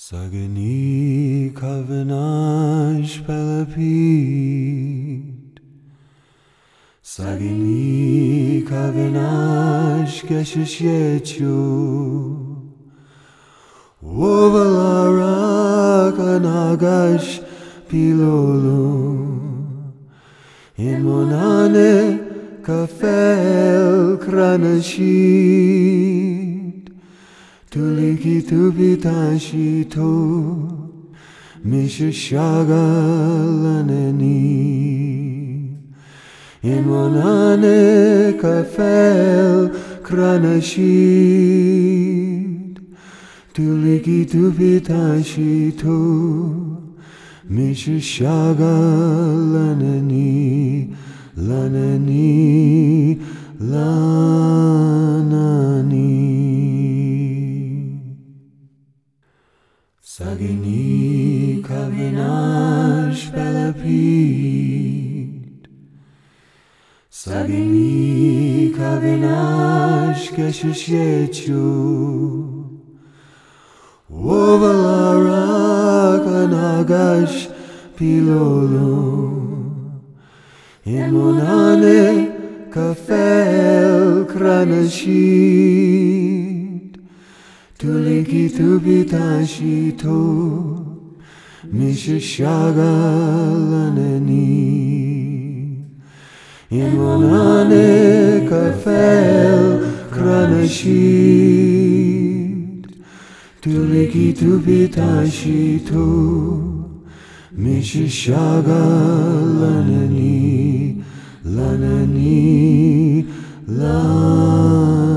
Sagani Kavanash Pelapid Sagani Kavanash Geshish Yechu Wovalara Kanagash Pilolu In Monane Kafel Kranashid Tuliki Tubitashi To Mishashagalanani In Monane Kafel Kranashid Tuliki Tubitashi To Mishashagalanani Lanani Sagini Kavinash Pelapid Sagini Kavinash Geshish Yechu Wovalara Kanagash Pilolu In Monane Kafel Kranashid Tuliki Tubitashi To Mishashagalanani In Monane Kafel Kranashid Tuliki Tubitashi To Mishashagalanani Lanani